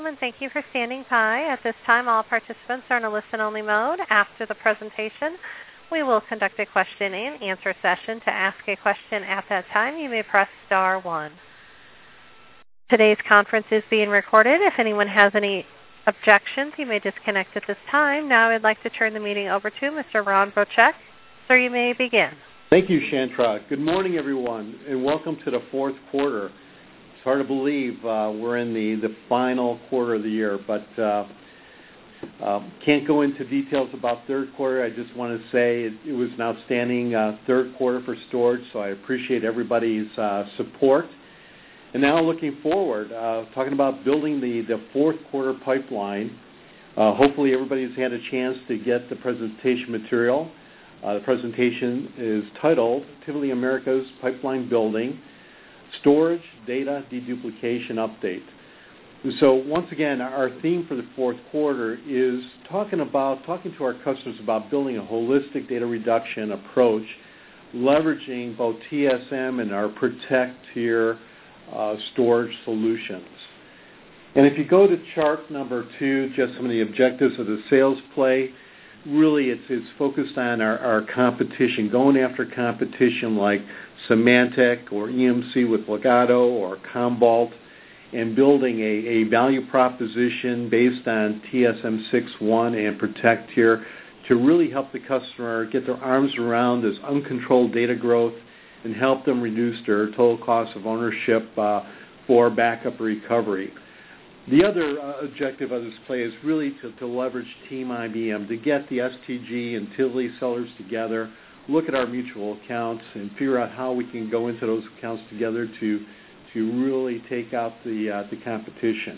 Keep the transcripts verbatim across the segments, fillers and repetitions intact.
And thank you for standing by. At this time, all participants are in a listen-only mode. After the presentation, we will conduct a question and answer session. To ask a question at that time, you may press star one. Today's conference is being recorded. If anyone has any objections, you may disconnect at this time. Now I'd like to turn the meeting over to Mister Ron Bochek. Sir, you may begin. Thank you, Shantra. Good morning, everyone, and welcome to the fourth quarter. It's hard to believe uh, we're in the, the final quarter of the year, but uh, uh, can't go into details about third quarter. I just want to say it, it was an outstanding uh, third quarter for storage, so I appreciate everybody's uh, support. And now looking forward, uh, talking about building the, the fourth quarter pipeline. Uh, hopefully everybody's had a chance to get the presentation material. Uh, the presentation is titled Tivoli Americas Pipeline Building, Storage Data Deduplication Update. So once again, our theme for the fourth quarter is talking about talking to our customers about building a holistic data reduction approach, leveraging both T S M and our Protect Tier uh, storage solutions. And if you go to chart number two, just some of the objectives of the sales play, really it's, it's focused on our, our competition, going after competition like Symantec or E M C with Legato or Commvault, and building a, a value proposition based on T S M six point one and Protect Tier to really help the customer get their arms around this uncontrolled data growth and help them reduce their total cost of ownership uh, for backup recovery. The other uh, objective of this play is really to, to leverage Team I B M, to get the S T G and Tivoli sellers together, look at our mutual accounts, and figure out how we can go into those accounts together to to really take out the uh, the competition.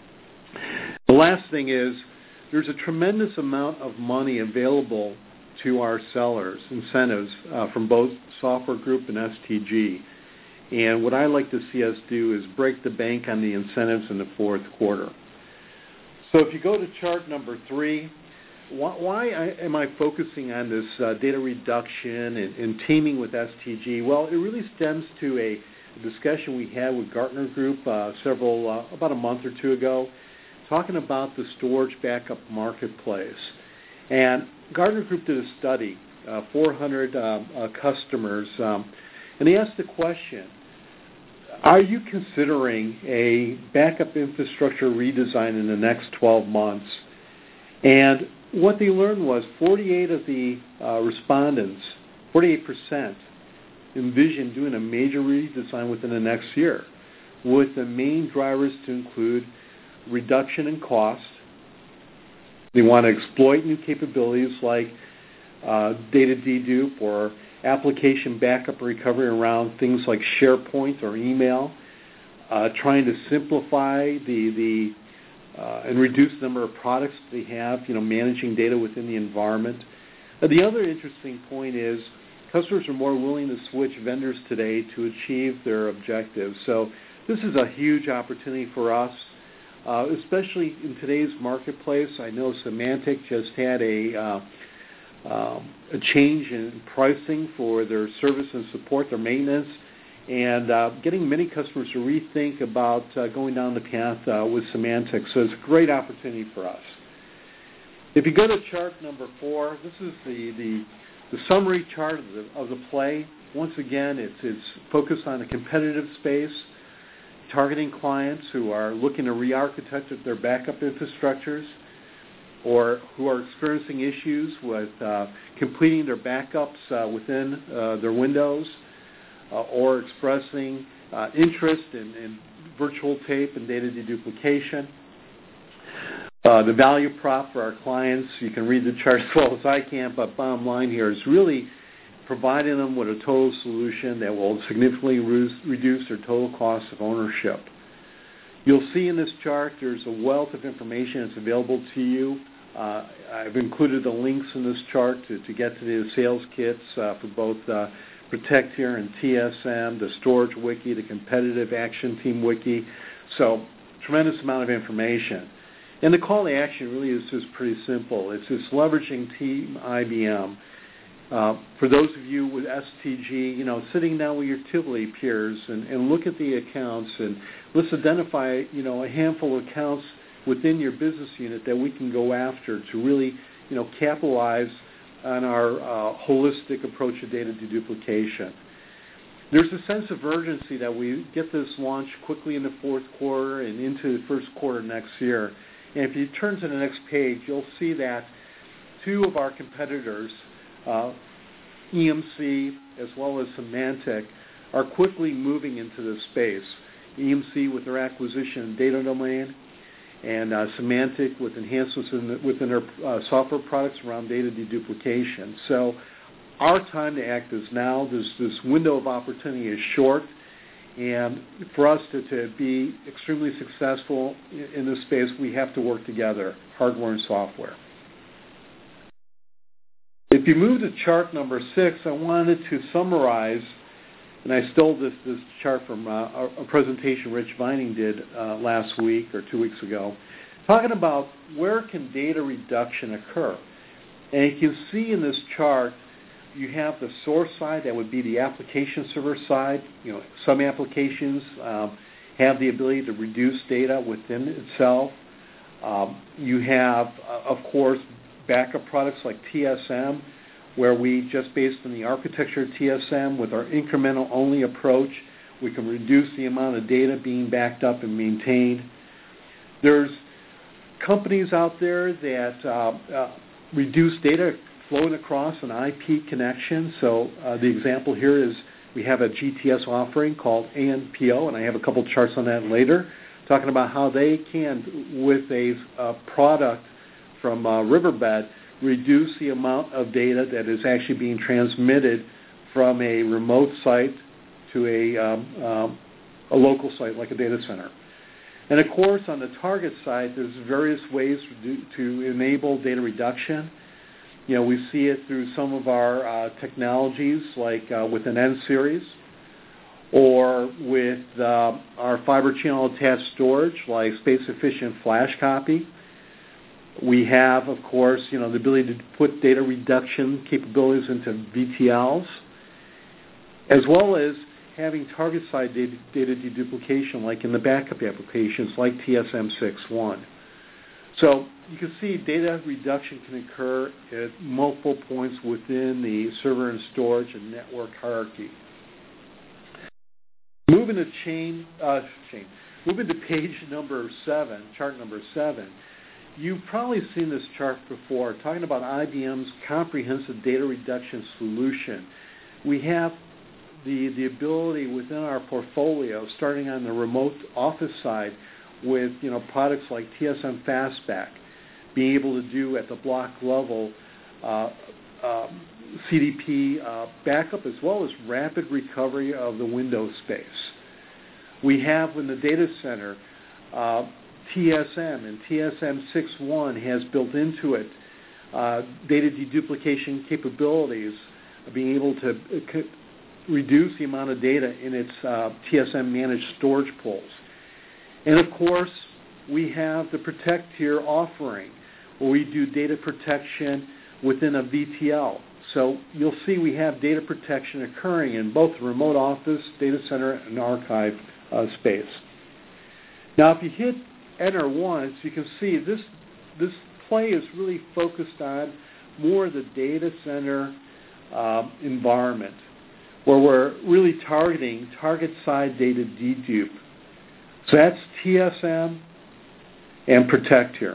The last thing is there's a tremendous amount of money available to our sellers, incentives uh, from both Software Group and S T G. And what I like to see us do is break the bank on the incentives in the fourth quarter. So if you go to chart number three, why, why am I focusing on this uh, data reduction and, and teaming with S T G? Well, it really stems to a discussion we had with Gartner Group uh, several, uh, about a month or two ago, talking about the storage backup marketplace. And Gartner Group did a study, uh, four hundred uh, uh, customers, um, and they asked the question, are you considering a backup infrastructure redesign in the next twelve months? And what they learned was forty-eight of the uh, respondents, forty-eight percent, envisioned doing a major redesign within the next year, with the main drivers to include reduction in cost. They want to exploit new capabilities like uh, data dedupe or application backup recovery around things like SharePoint or email, uh, trying to simplify the the uh, and reduce the number of products they have, you know, managing data within the environment. Uh, the other interesting point is customers are more willing to switch vendors today to achieve their objectives. So this is a huge opportunity for us, uh, especially in today's marketplace. I know Symantec just had a uh, Um, a change in pricing for their service and support, their maintenance, and uh, getting many customers to rethink about uh, going down the path uh, with Symantec. So it's a great opportunity for us. If you go to chart number four, this is the, the, the summary chart of the, of the play. Once again, it's, it's focused on a competitive space, targeting clients who are looking to re-architect their backup infrastructures, or who are experiencing issues with uh, completing their backups uh, within uh, their windows, uh, or expressing uh, interest in, in virtual tape and data deduplication. Uh, the value prop for our clients, you can read the chart as well as I can, but bottom line here is really providing them with a total solution that will significantly re- reduce their total cost of ownership. You'll see in this chart there's a wealth of information that's available to you. Uh, I've included the links in this chart to, to get to the sales kits uh, for both uh, Protect Tier and T S M, the Storage Wiki, the Competitive Action Team Wiki. So tremendous amount of information. And the call to action really is just pretty simple. It's just leveraging Team I B M. Uh, for those of you with S T G, you know, sitting down with your Tivoli peers and, and look at the accounts and let's identify, you know, a handful of accounts within your business unit that we can go after to really, you know, capitalize on our uh, holistic approach to data deduplication. There's a sense of urgency that we get this launched quickly in the fourth quarter and into the first quarter next year. And if you turn to the next page, you'll see that two of our competitors, uh, E M C as well as Symantec, are quickly moving into this space. E M C with their acquisition of Data Domain, and uh, Symantec with enhancements in the, within their uh, software products around data deduplication. So our time to act is now. This, this window of opportunity is short, and for us to, to be extremely successful in, in this space, we have to work together, hardware and software. If you move to chart number six, I wanted to summarize, and I stole this, this chart from uh, a, a presentation Rich Vining did uh, last week or two weeks ago, talking about where can data reduction occur. And you can see in this chart, you have the source side, that would be the application server side. You know, some applications um, have the ability to reduce data within itself. Um, you have, uh, of course, backup products like T S M, where we, just based on the architecture of T S M, with our incremental-only approach, we can reduce the amount of data being backed up and maintained. There's companies out there that uh, uh, reduce data flowing across an I P connection. So uh, the example here is we have a G T S offering called A N P O, and I have a couple charts on that later, talking about how they can, with a uh, product from uh, Riverbed, reduce the amount of data that is actually being transmitted from a remote site to a, um, um, a local site like a data center. And of course, on the target side, there's various ways to, do, to enable data reduction. You know, we see it through some of our uh, technologies, like uh, with an N series, or with uh, our fiber channel attached storage, like space-efficient flash copy. We have, of course, you know, the ability to put data reduction capabilities into V T Ls, as well as having target-side data, data deduplication, like in the backup applications, like T S M six one. So you can see data reduction can occur at multiple points within the server and storage and network hierarchy. Moving to chain, uh, chain, moving to page number seven, chart number seven, you've probably seen this chart before, talking about I B M's comprehensive data reduction solution. We have the, the ability within our portfolio, starting on the remote office side, with, you know, products like T S M Fastback, being able to do at the block level uh, uh, C D P uh, backup, as well as rapid recovery of the Windows space. We have in the data center uh, T S M, and T S M six one has built into it uh, data deduplication capabilities, being able to uh, reduce the amount of data in its uh, T S M managed storage pools. And of course, we have the Protect Tier offering, where we do data protection within a V T L. So you'll see we have data protection occurring in both the remote office, data center, and archive uh, space. Now, if you hit Enter once, you can see this, this play is really focused on more of the data center uh, environment, where we're really targeting target-side data dedupe. So that's T S M and Protect here.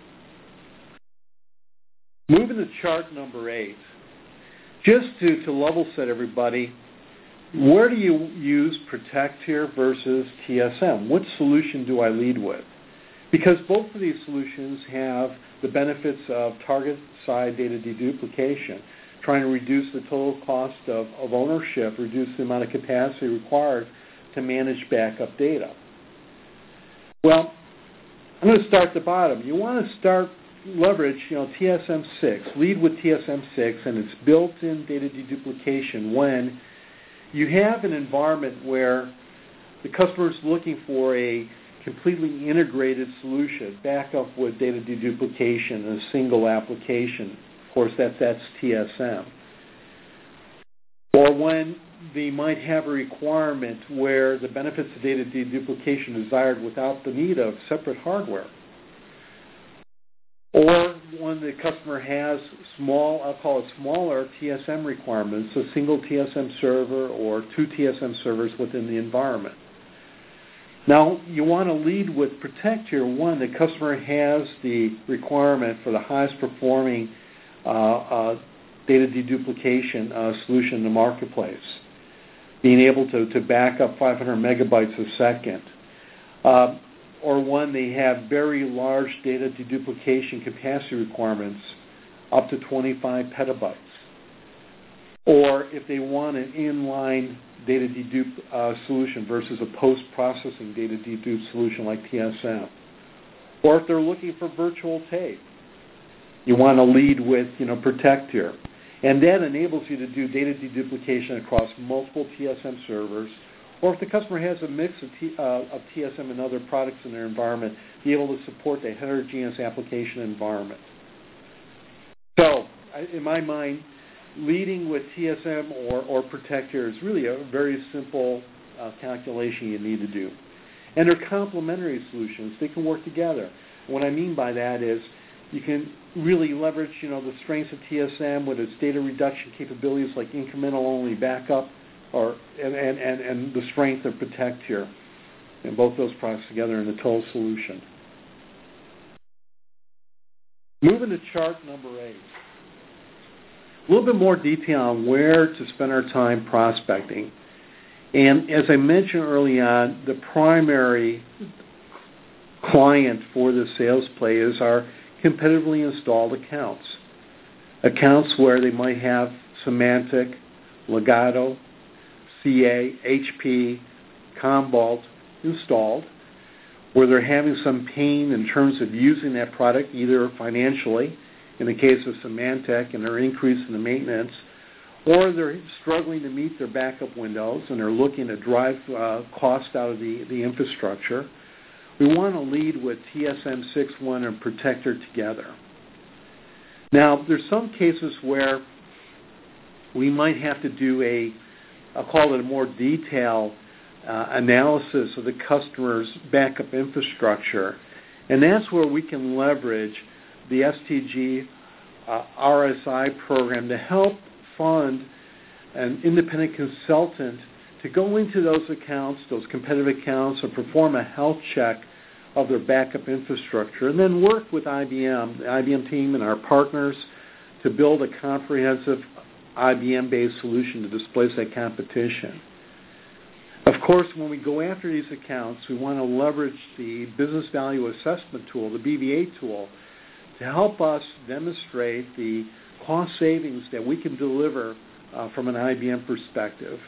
Moving to chart number eight, just to, to level set everybody, where do you use Protect here versus T S M? What solution do I lead with? Because both of these solutions have the benefits of target-side data deduplication, trying to reduce the total cost of, of ownership, reduce the amount of capacity required to manage backup data. Well, I'm going to start at the bottom. You want to start, leverage, you know, T S M six, lead with T S M six and its built-in data deduplication when you have an environment where the customer is looking for a completely integrated solution, backup with data deduplication in a single application. Of course, that, that's T S M. Or when they might have a requirement where the benefits of data deduplication are desired without the need of separate hardware. when the customer has small, I'll call it smaller T S M requirements, a single T S M server or two T S M servers within the environment. Now, you want to lead with Protect here. One, the customer has the requirement for the highest performing uh, uh, data deduplication uh, solution in the marketplace, being able to, to back up five hundred megabytes a second. Uh, or one, they have very large data deduplication capacity requirements, up to twenty-five petabytes. Or if they want an inline data dedupe uh, solution versus a post-processing data dedupe solution like T S M. Or if they're looking for virtual tape, you want to lead with, you know, Protect here. And that enables you to do data deduplication across multiple T S M servers, or if the customer has a mix of, T, uh, of T S M and other products in their environment, be able to support the heterogeneous application environment. So, in my mind, leading with T S M or, or Protect here is really a very simple uh, calculation you need to do. And they're complementary solutions. They can work together. What I mean by that is you can really leverage, you know, the strengths of T S M with its data reduction capabilities like incremental-only backup, or and, and, and, and the strength of Protect here, and both those products together in the total solution. Moving to chart number eight. A little bit more detail on where to spend our time prospecting. And as I mentioned early on, the primary client for the sales play is our competitively installed accounts. Accounts where they might have Symantec, Legato, C A, H P, Commvault installed, where they're having some pain in terms of using that product, either financially, in the case of Symantec, and their increase in the maintenance, or they're struggling to meet their backup windows and they're looking to drive uh, cost out of the, the infrastructure. We want to lead with T S M six point one and Protector together. Now, there's some cases where we might have to do a, I'll call it a more detailed uh, analysis of the customer's backup infrastructure, and that's where we can leverage the S T G uh, R S I program to help fund an independent consultant to go into those accounts, those competitive accounts, and perform a health check of their backup infrastructure, and then work with I B M, the I B M team and our partners to build a comprehensive I B M-based solution to displace that competition. Of course, when we go after these accounts, we want to leverage the business value assessment tool, the B V A tool, to help us demonstrate the cost savings that we can deliver uh, from an I B M perspective.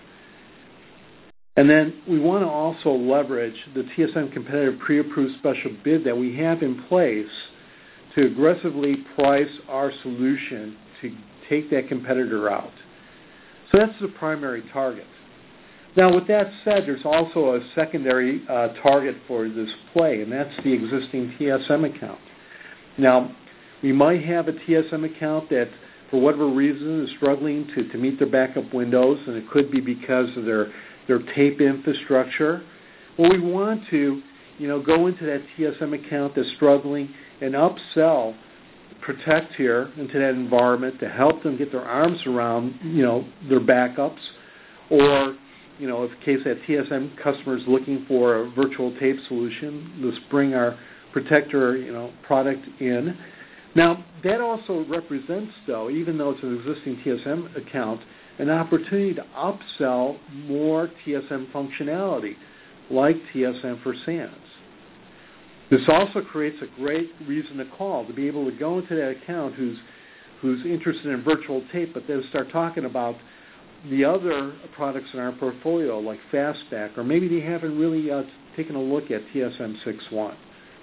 And then we want to also leverage the T S M competitive pre-approved special bid that we have in place to aggressively price our solution to take that competitor out. So that's the primary target. Now, with that said, there's also a secondary uh, target for this play, and that's the existing T S M account. Now, we might have a T S M account that, for whatever reason, is struggling to, to meet their backup windows, and it could be because of their, their tape infrastructure. Well, we want to, you know, go into that T S M account that's struggling and upsell Protect here into that environment to help them get their arms around, you know, their backups, or, you know, if in case that T S M customer is looking for a virtual tape solution, let's bring our Protector, you know, product in. Now, that also represents, though, even though it's an existing T S M account, an opportunity to upsell more T S M functionality, like T S M for SANS. This also creates a great reason to call, to be able to go into that account who's who's interested in virtual tape, but then start talking about the other products in our portfolio, like Fastback, or maybe they haven't really uh, taken a look at T S M six point one.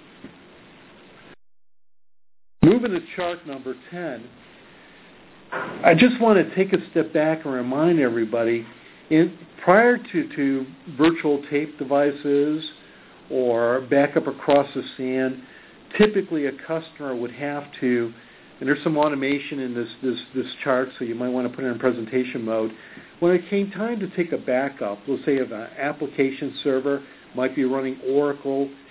Moving to chart number ten, I just want to take a step back and remind everybody, in, prior to, to virtual tape devices or backup across the S A N, typically a customer would have to, and there's some automation in this, this, this chart, so you might want to put it in presentation mode. When it came time to take a backup, let's say if an application server might be running Oracle,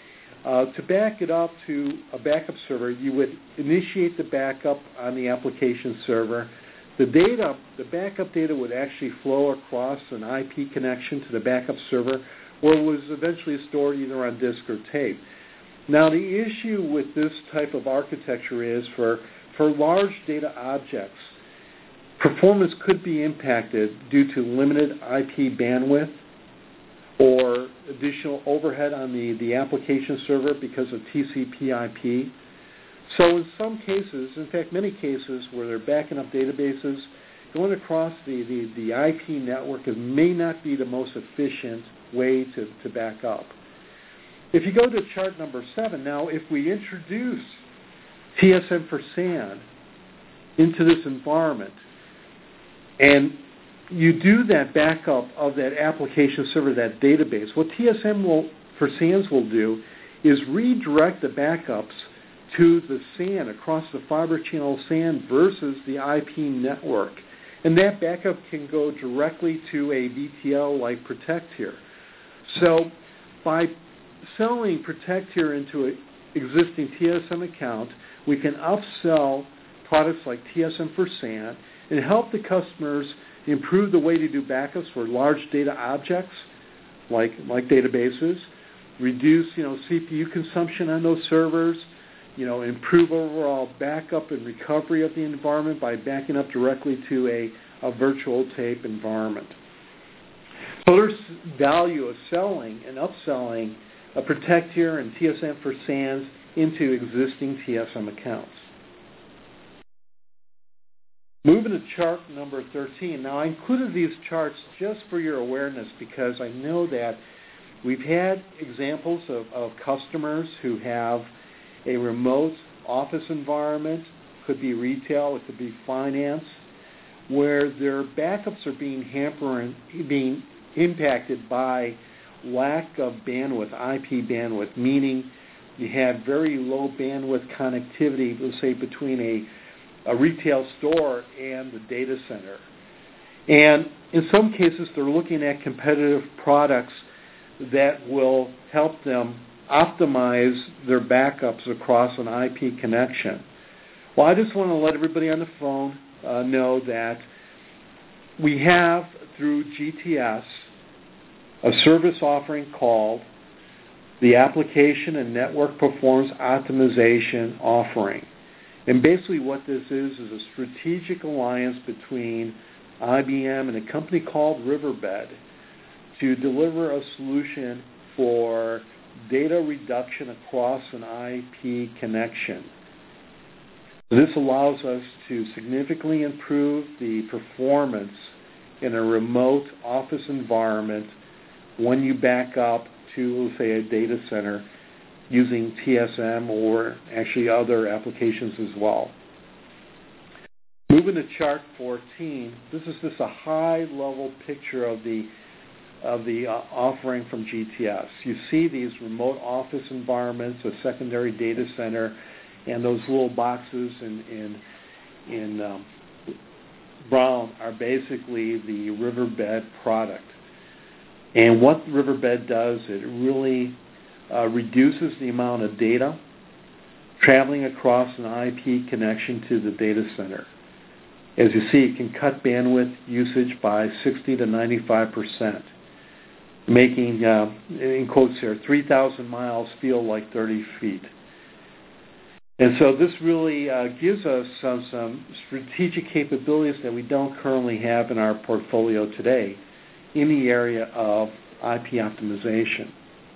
Uh, to back it up to a backup server, you would initiate the backup on the application server. The data, the backup data would actually flow across an I P connection to the backup server, where it was eventually stored either on disk or tape. Now, the issue with this type of architecture is for, for large data objects, performance could be impacted due to limited I P bandwidth or additional overhead on the, the application server because of T C P I P. So in some cases, in fact many cases where they're backing up databases, going across the, the, the I P network may not be the most efficient way to, to back up. If you go to chart number seven, now if we introduce T S M for S A N into this environment, and you do that backup of that application server, that database, what T S M will, for S A Ns will do is redirect the backups to the S A N across the fiber channel S A N versus the I P network. And that backup can go directly to a V T L like Protectier. So by selling Protectier into an existing T S M account, we can upsell products like T S M for S A N and help the customers improve the way to do backups for large data objects like, like databases, reduce you know, C P U consumption on those servers, you know, improve overall backup and recovery of the environment by backing up directly to a, a virtual tape environment. So there's value of selling and upselling a Protectier and T S M for S A Ns into existing T S M accounts. Moving to chart number thirteen. Now, I included these charts just for your awareness because I know that we've had examples of, of customers who have a remote office environment, could be retail, it could be finance, where their backups are being hampered, being impacted by lack of bandwidth, I P bandwidth, meaning you have very low bandwidth connectivity, let's say between a a retail store and the data center. And in some cases, they're looking at competitive products that will help them optimize their backups across an I P connection. Well, I just want to let everybody on the phone uh, know that we have, through G T S, a service offering called the Application and Network Performance Optimization Offering. And basically what this is is a strategic alliance between I B M and a company called Riverbed to deliver a solution for data reduction across an I P connection. This allows us to significantly improve the performance in a remote office environment when you back up to, say, a data center using T S M or actually other applications as well. Moving to chart fourteen, this is just a high-level picture of the of the uh, offering from G T S. You see these remote office environments, a secondary data center, and those little boxes in in, in um, brown are basically the Riverbed product. And what Riverbed does, it really uh, reduces the amount of data traveling across an I P connection to the data center. As you see, it can cut bandwidth usage by sixty to ninety-five percent, making, uh, in quotes here, three thousand miles feel like thirty feet. And so this really uh, gives us some, some strategic capabilities that we don't currently have in our portfolio today in the area of I P optimization.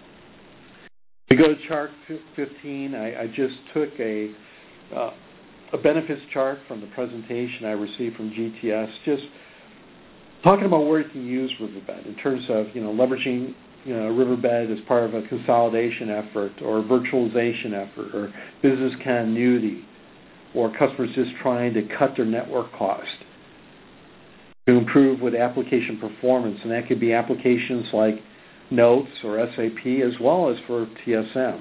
We go to chart fifteen. I, I just took a, uh, a benefits chart from the presentation I received from G T S, just talking about where you can use Riverbed in terms of you know leveraging you know, Riverbed as part of a consolidation effort or a virtualization effort or business continuity or customers just trying to cut their network cost to improve with application performance. And that could be applications like Notes or S A P as well as for T S M.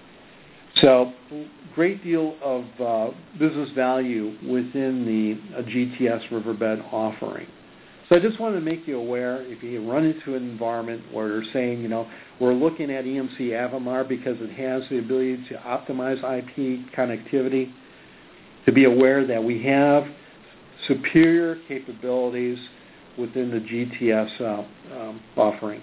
So great deal of uh, business value within the uh, G T S Riverbed offering. So I just wanted to make you aware, if you run into an environment where they're saying, you know, we're looking at E M C Avamar because it has the ability to optimize I P connectivity, to be aware that we have superior capabilities within the G T S uh, um, offering.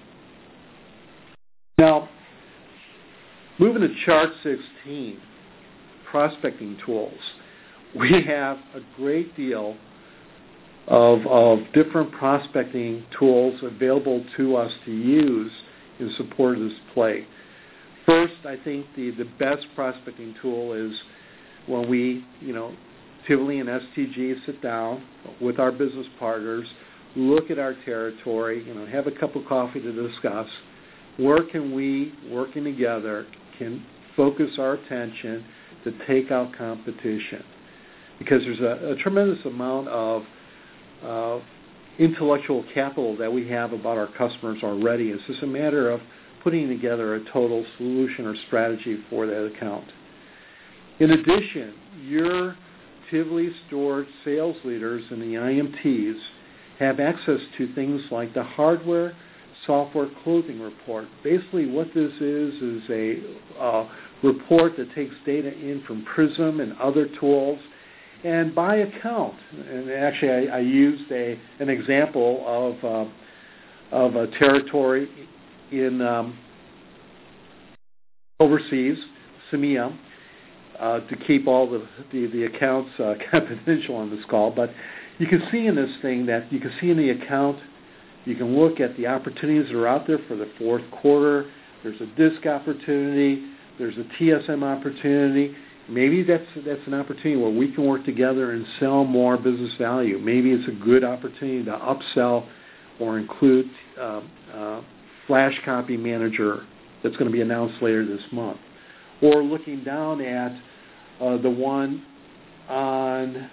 Now, moving to chart sixteen, prospecting tools. We have a great deal of, of different prospecting tools available to us to use in support of this play. First, I think the, the best prospecting tool is when we, you know, Tivoli and S T G sit down with our business partners, look at our territory, you know, have a cup of coffee to discuss. Where can we, working together, can focus our attention to take out competition? Because there's a, a tremendous amount of uh, intellectual capital that we have about our customers already. It's just a matter of putting together a total solution or strategy for that account. In addition, your Tivoli storage sales leaders and the I M Ts have access to things like the hardware software closing report. Basically what this is is a uh, report that takes data in from Prism and other tools, and by account. And actually I, I used a, an example of, uh, of a territory in um, overseas, C M E A, uh, to keep all the, the, the accounts uh, confidential on this call. But you can see in this thing that you can see in the account, you can look at the opportunities that are out there for the fourth quarter. There's a disc opportunity. There's a T S M opportunity. Maybe that's that's an opportunity where we can work together and sell more business value. Maybe it's a good opportunity to upsell or include uh, uh, Flash Copy Manager that's going to be announced later this month. Or looking down at uh, the one on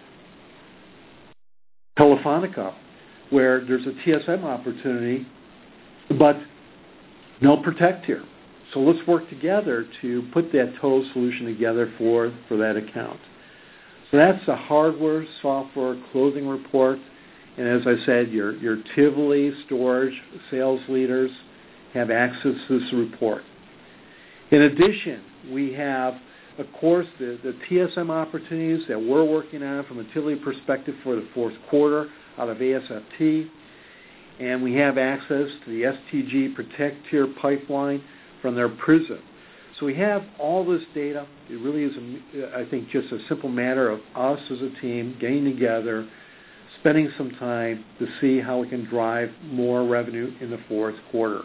Telefonica, where there's a T S M opportunity, but no Protect here. So let's work together to put that total solution together for, for that account. So that's the hardware, software, closing report. And as I said, your, your Tivoli storage sales leaders have access to this report. In addition, we have, of course, the, the T S M opportunities that we're working on from a Tivoli perspective for the fourth quarter out of A S F T. And we have access to the S T G Protect Tier pipeline from their Prism. So we have all this data. It really is, a, I think, just a simple matter of us as a team getting together, spending some time to see how we can drive more revenue in the fourth quarter.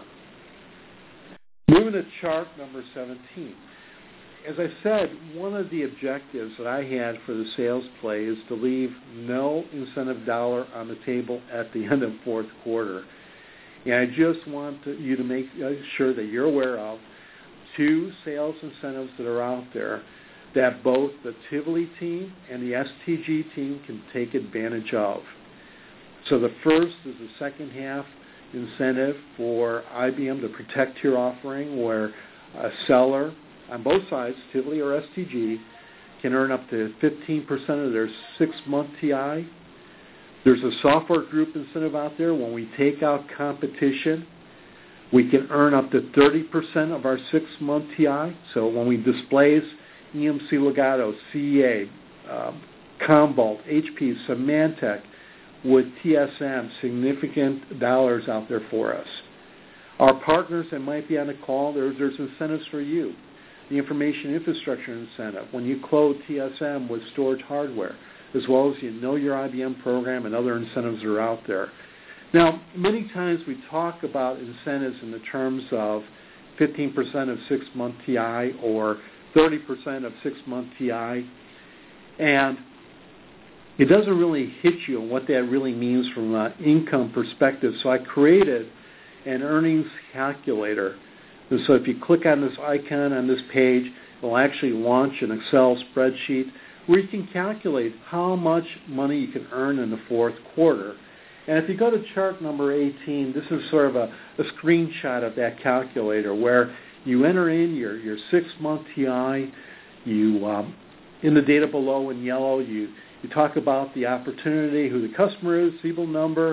Moving to chart number seventeen. As I said, one of the objectives that I had for the sales play is to leave no incentive dollar on the table at the end of fourth quarter. And I just want to, you to make sure that you're aware of two sales incentives that are out there that both the Tivoli team and the S T G team can take advantage of. So the first is the second half incentive for I B M to Protect Tier offering, where a seller on both sides, Tivoli or S T G, can earn up to fifteen percent of their six-month T I. There's a software group incentive out there. When we take out competition, we can earn up to thirty percent of our six-month T I. So when we displace E M C Legato, C E A, um, Commvault, H P, Symantec, with T S M, significant dollars out there for us. Our partners that might be on the call, there's, there's incentives for you. The information infrastructure incentive, when you close T S M with storage hardware, as well as you know your I B M program and other incentives that are out there. Now, many times we talk about incentives in the terms of fifteen percent of six-month T I or thirty percent of six-month T I, and it doesn't really hit you on what that really means from an income perspective. So I created an earnings calculator. And so if you click on this icon on this page, it will actually launch an Excel spreadsheet where you can calculate how much money you can earn in the fourth quarter. And if you go to chart number eighteen, this is sort of a, a screenshot of that calculator where you enter in your, your six-month T I. You, um, in the data below in yellow, you, you talk about the opportunity, who the customer is, Siebel number,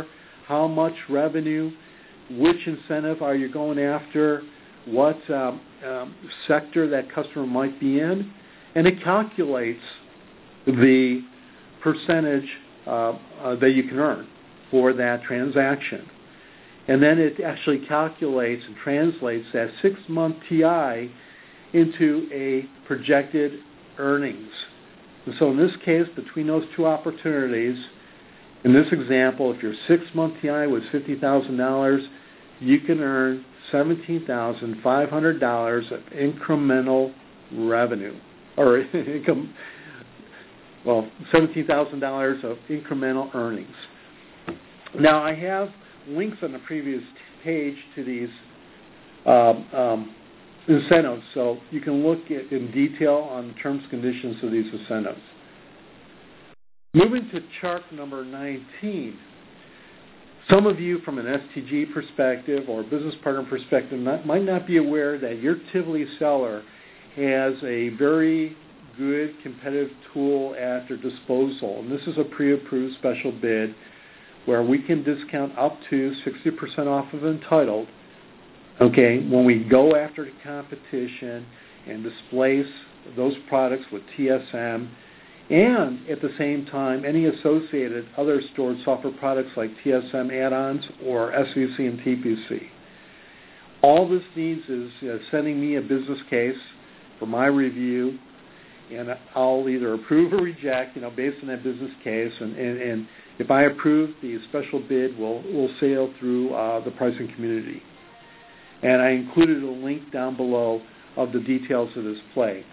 how much revenue, which incentive are you going after, what um, um, sector that customer might be in, and it calculates the percentage uh, uh, that you can earn for that transaction. And then it actually calculates and translates that six-month T I into a projected earnings. And so in this case, between those two opportunities, in this example, if your six-month T I was fifty thousand dollars, you can earn seventeen thousand five hundred dollars of incremental revenue, or income, well, seventeen thousand dollars of incremental earnings. Now, I have links on the previous page to these um, um, incentives, so you can look at, in detail on the terms and conditions of these incentives. Moving to chart number nineteen, some of you from an S T G perspective or business partner perspective not, might not be aware that your Tivoli seller has a very good competitive tool at their disposal, and this is a pre-approved special bid where we can discount up to sixty percent off of entitled, okay, when we go after the competition and displace those products with T S M, and at the same time, any associated other stored software products like T S M add-ons or S V C and T P C. All this needs is uh, sending me a business case for my review, and I'll either approve or reject, you know, based on that business case. And, and, and if I approve, the special bid will will sail through uh, the pricing community. And I included a link down below of the details of this play.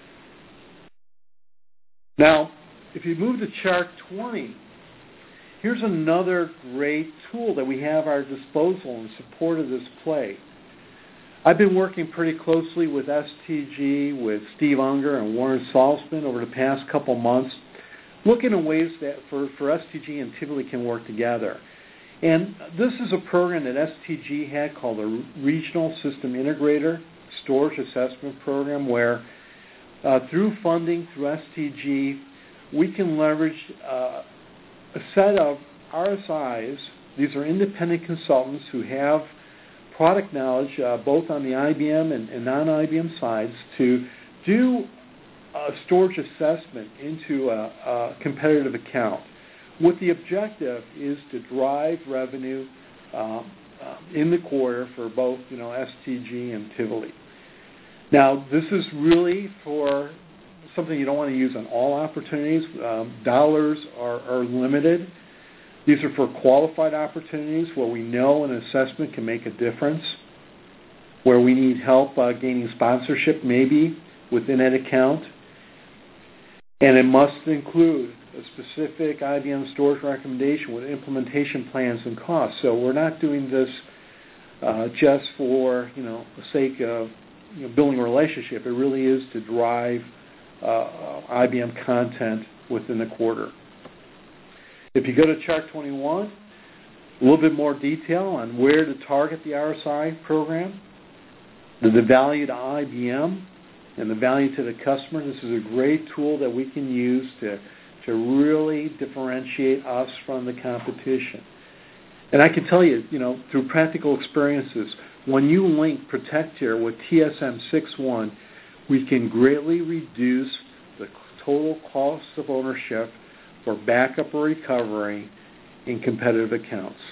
Now, if you move to chart twenty, here's another great tool that we have at our disposal in support of this play. I've been working pretty closely with S T G, with Steve Unger and Warren Salzman over the past couple months, looking at ways that for, for S T G and Tivoli can work together. And this is a program that S T G had called a Regional System Integrator Storage Assessment Program, where Uh, through funding, through S T G, we can leverage uh, a set of R S Is. These are independent consultants who have product knowledge, uh, both on the I B M and, and non-I B M sides, to do a storage assessment into a, a competitive account. What the objective is to drive revenue uh, uh, in the quarter for both, you know, S T G and Tivoli. Now, this is really for something you don't want to use on all opportunities. Um, dollars are, are limited. These are for qualified opportunities where we know an assessment can make a difference, where we need help uh, gaining sponsorship maybe within that account. And it must include a specific I B M storage recommendation with implementation plans and costs. So we're not doing this uh, just for, you know, the sake of You know, building a relationship. It really is to drive uh, I B M content within the quarter. If you go to chart twenty-one, a little bit more detail on where to target the R S I program, the, the value to I B M, and the value to the customer. This is a great tool that we can use to, to really differentiate us from the competition. And I can tell you, you know, through practical experiences, when you link ProtectHere with T S M six one, we can greatly reduce the total cost of ownership for backup or recovery in competitive accounts.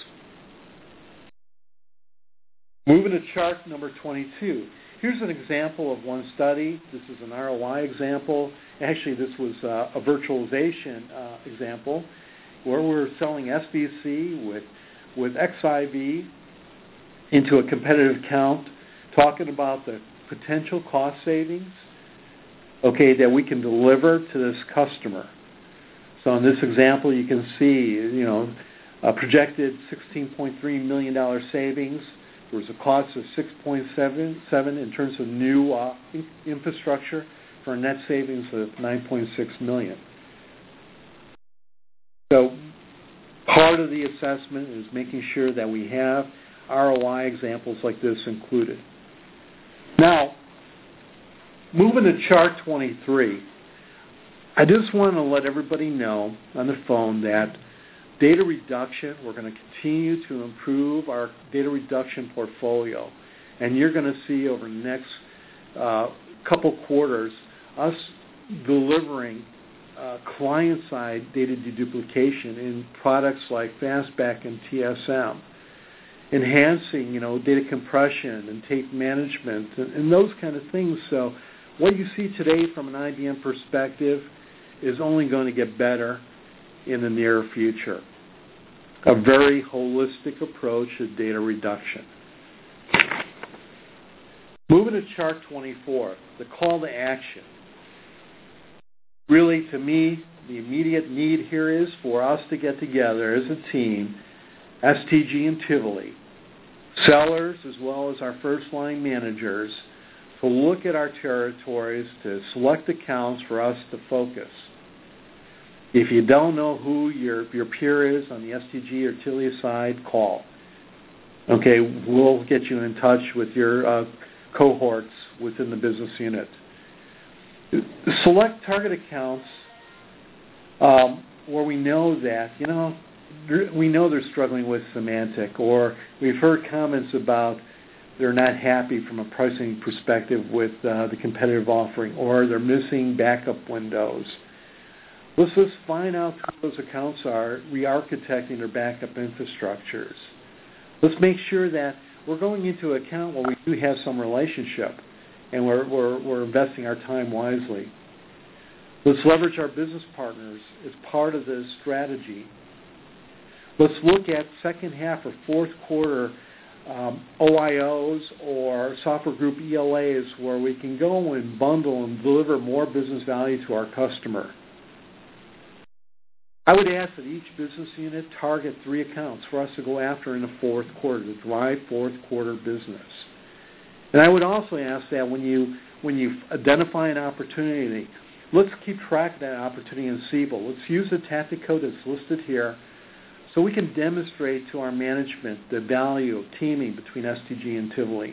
Moving to chart number twenty-two. Here's an example of one study. This is an R O I example. Actually, this was uh, a virtualization uh, example where we're selling S V C with, with X I V into a competitive account, talking about the potential cost savings, okay, that we can deliver to this customer. So in this example, you can see, you know, a projected sixteen point three million dollars savings. There was a cost of six point seven seven in terms of new uh, in- infrastructure for a net savings of nine point six million dollars. So part of the assessment is making sure that we have R O I examples like this included. Now, moving to chart twenty-three, I just want to let everybody know on the phone that Data reduction, we're going to continue to improve our data reduction portfolio. And you're going to see over the next uh, couple quarters us delivering uh, client-side data deduplication in products like Fastback and T S M, enhancing, you know, data compression and tape management and, and those kind of things. So what you see today from an I B M perspective is only going to get better in the near future. A very holistic approach to data reduction. Moving to chart twenty-four, the call to action. Really, to me, the immediate need here is for us to get together as a team, S T G and Tivoli, sellers as well as our first-line managers, to look at our territories, to select accounts for us to focus. If you don't know who your, your peer is on the S T G or Tivoli side, call. Okay, we'll get you in touch with your uh, cohorts within the business unit. Select target accounts um, where we know that, you know, we know they're struggling with Symantec, or we've heard comments about they're not happy from a pricing perspective with uh, the competitive offering, or they're missing backup windows. Let's just find out who those accounts are, re-architecting their backup infrastructures. Let's make sure that we're going into an account where we do have some relationship, and we're, we're, we're investing our time wisely. Let's leverage our business partners as part of this strategy. Let's look at second half or fourth quarter um, O I Os or software group E L As where we can go and bundle and deliver more business value to our customer. I would ask that each business unit target three accounts for us to go after in the fourth quarter to drive fourth quarter business. And I would also ask that when you when you identify an opportunity, let's keep track of that opportunity in Siebel. Let's use the tactic code that's listed here so we can demonstrate to our management the value of teaming between S T G and Tivoli.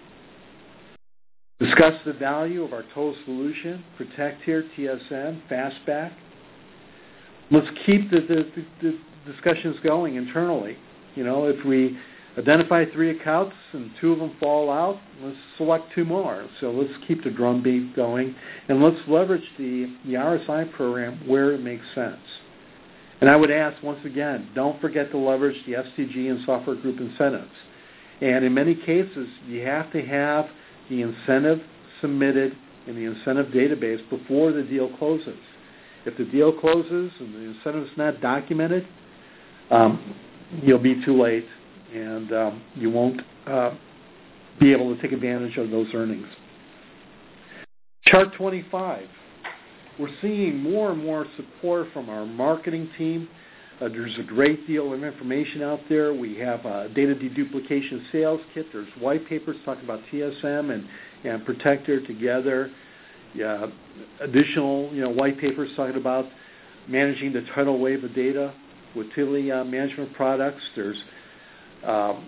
Discuss the value of our total solution, ProtectHere, T S M, Fastback. Let's keep the, the, the discussions going internally. You know, if we identify three accounts and two of them fall out, let's select two more. So let's keep the drumbeat going, and let's leverage the, the R S I program where it makes sense. And I would ask, once again, don't forget to leverage the S T G and software group incentives. And in many cases, you have to have the incentive submitted in the incentive database before the deal closes. If the deal closes and the incentive is not documented, um, you'll be too late, and um, you won't uh, be able to take advantage of those earnings. Chart twenty-five. We're seeing more and more support from our marketing team. Uh, there's a great deal of information out there. We have a data deduplication sales kit. There's white papers talking about T S M and, and ProtectHere together. Yeah, additional, you know, white papers talking about managing the tidal wave of data with Tivoli uh, management products. There's um,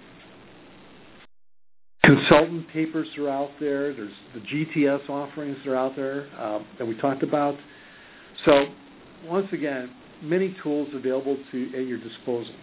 consultant papers that are out there. There's the G T S offerings that are out there um, that we talked about. So, once again, many tools available to at your disposal.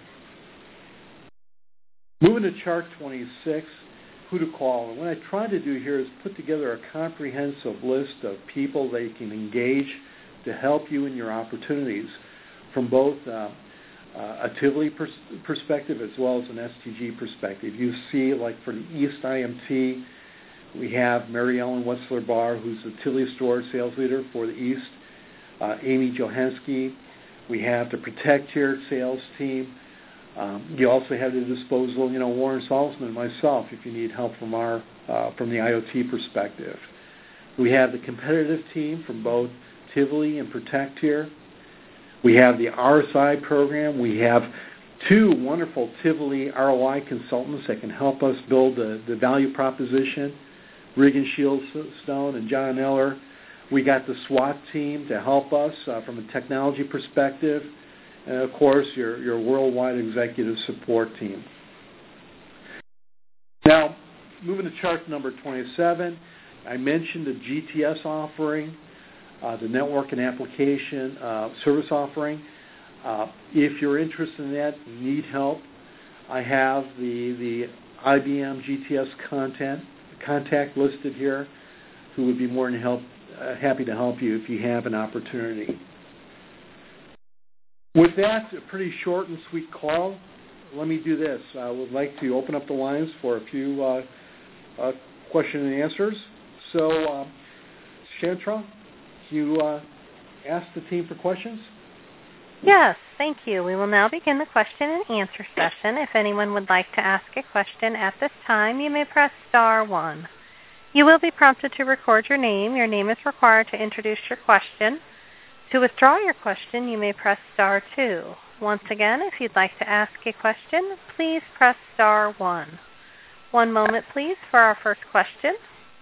Moving to chart twenty-six. Who to call. And what I try to do here is put together a comprehensive list of people that you can engage to help you in your opportunities from both uh, uh, a Tivoli pers- perspective as well as an S T G perspective. You see, like for the East I M T, we have Mary Ellen Wetzler-Barr, who's the Tivoli store sales leader for the East, uh, Amy Johansky. We have the ProtectHere sales team. Um, you also have at the disposal, you know, Warren Salzman and myself if you need help from our uh, from the I O T perspective. We have the competitive team from both Tivoli and ProtectHere. We have the R S I program. We have two wonderful Tivoli R O I consultants that can help us build the, the value proposition, Regan Shieldstone and John Eller. We got the SWAT team to help us uh, from a technology perspective. And, of course, your, your worldwide executive support team. Now, moving to chart number twenty-seven, I mentioned the G T S offering, uh, the network and application uh, service offering. Uh, if you're interested in that, need help, I have the the I B M G T S content contact listed here, who would be more than help uh, happy to help you if you have an opportunity. With that, a pretty short and sweet call. Let me do this. I would like to open up the lines for a few uh, uh, question and answers. So, uh, Chantra, you uh, ask the team for questions? Yes, thank you. We will now begin the question and answer session. If anyone would like to ask a question at this time, you may press star one. You will be prompted to record your name. Your name is required to introduce your question. To withdraw your question, you may press star two. Once again, if you'd like to ask a question, please press star one. One moment, please, for our first question.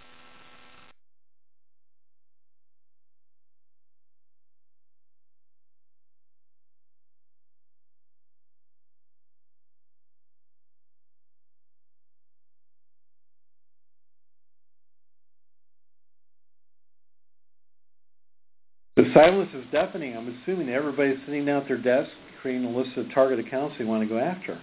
The silence is deafening. I'm assuming everybody's sitting down at their desk creating a list of target accounts they want to go after.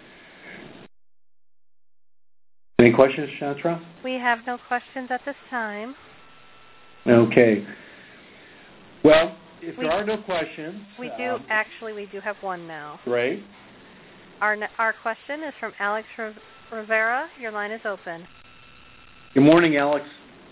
Any questions, Chantra? We have no questions at this time. Okay. Well, if we, there are no questions... We do, um, actually, we do have one now. Great. Our, our question is from Alex Rivera. Your line is open. Good morning, Alex.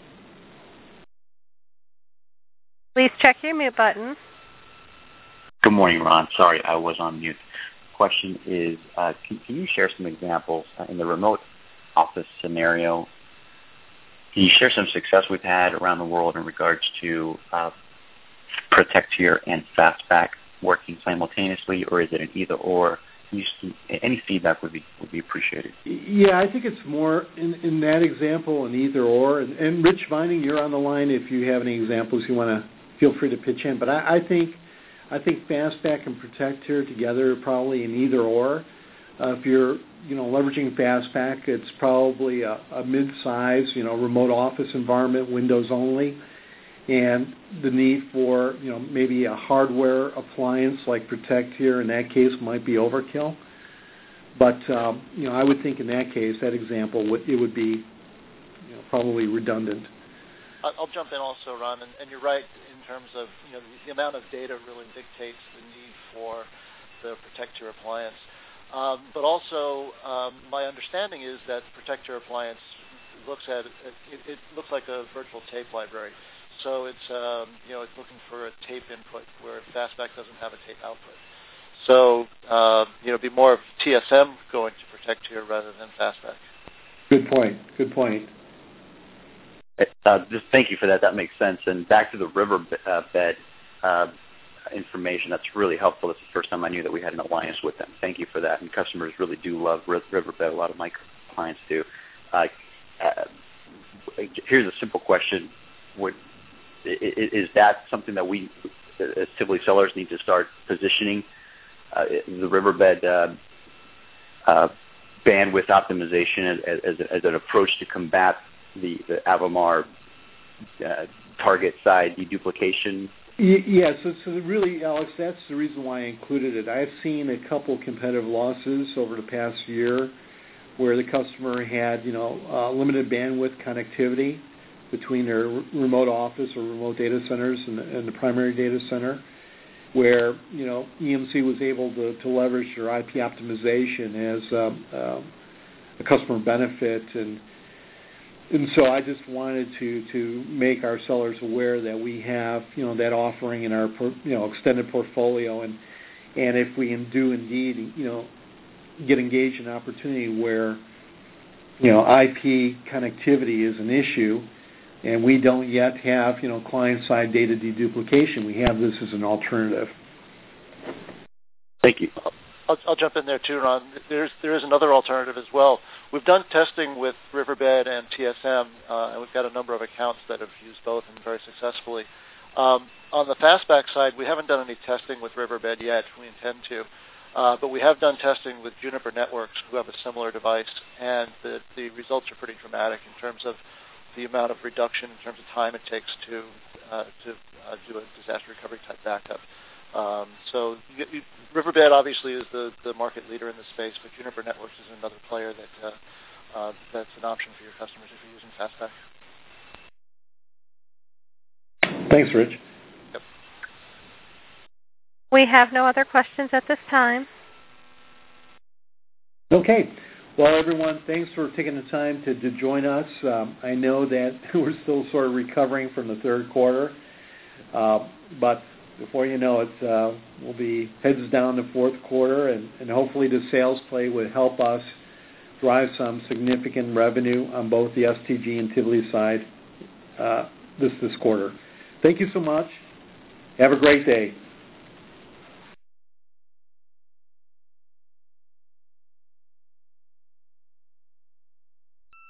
Please check your mute button. Good morning, Ron. Sorry, I was on mute. Question is, uh, can, can you share some examples uh, in the remote office scenario? Can you share some success we've had around the world in regards to uh, Protectier and Fastback working simultaneously, or is it an either or? You, any feedback would be would be appreciated. Yeah, I think it's more in, in that example an either or. And, and Rich Vining, you're on the line. If you have any examples you want to, feel free to pitch in. But I, I think I think Fastback and Protectier together are probably an either or. Uh, if you're you know leveraging Fastback, it's probably a, a mid-size you know remote office environment, Windows only. And the need for, you know, maybe a hardware appliance like Protectier in that case might be overkill. But, um, you know, I would think in that case, that example, would, it would be you know, probably redundant. I'll jump in also, Ron, and, and you're right in terms of, you know, the, the amount of data really dictates the need for the Protectier appliance. Um, but also, um, my understanding is that the Protectier appliance looks at, it, it looks like a virtual tape library. So it's um, you know it's looking for a tape input where Fastback doesn't have a tape output. So uh, you know it'd be more of T S M going to Protectier rather than Fastback. Good point. Good point. Uh, just thank you for that. That makes sense. And back to the Riverbed uh, information, that's really helpful. It's the first time I knew that we had an alliance with them. Thank you for that. And customers really do love Riverbed. A lot of my clients do. Uh, uh, here's a simple question. Would Is that something that we, as Tivoli sellers, need to start positioning uh, the Riverbed uh, uh, bandwidth optimization as, as, as an approach to combat the, the Avamar uh, target side deduplication? Yeah, so, so really, Alex, that's the reason why I included it. I've seen a couple competitive losses over the past year where the customer had, you know, uh, limited bandwidth connectivity between their remote office or remote data centers and the, and the primary data center, where you know E M C was able to, to leverage their I P optimization as um, um, a customer benefit, and and so I just wanted to to make our sellers aware that we have you know that offering in our you know extended portfolio, and and if we do indeed you know get engaged in an opportunity where you know I P connectivity is an issue, and we don't yet have, you know, client-side data deduplication. We have this as an alternative. Thank you. I'll, I'll jump in there too, Ron. There's there is another alternative as well. We've done testing with Riverbed and T S M, uh, and we've got a number of accounts that have used both and very successfully. Um, on the Fastback side, we haven't done any testing with Riverbed yet. We intend to. Uh, but we have done testing with Juniper Networks, who have a similar device, and the, the results are pretty dramatic in terms of the amount of reduction in terms of time it takes to uh, to uh, do a disaster recovery type backup. Um, so you, you, Riverbed obviously is the, the market leader in the space, but Juniper Networks is another player that uh, uh, that's an option for your customers if you're using Fastback. Thanks, Rich. Yep. We have no other questions at this time. Okay. Well, everyone, thanks for taking the time to, to join us. Um, I know that we're still sort of recovering from the third quarter, uh, but before you know it, uh, we'll be heads down the fourth quarter, and, and hopefully the sales play would help us drive some significant revenue on both the S T G and Tivoli side uh, this this quarter. Thank you so much. Have a great day.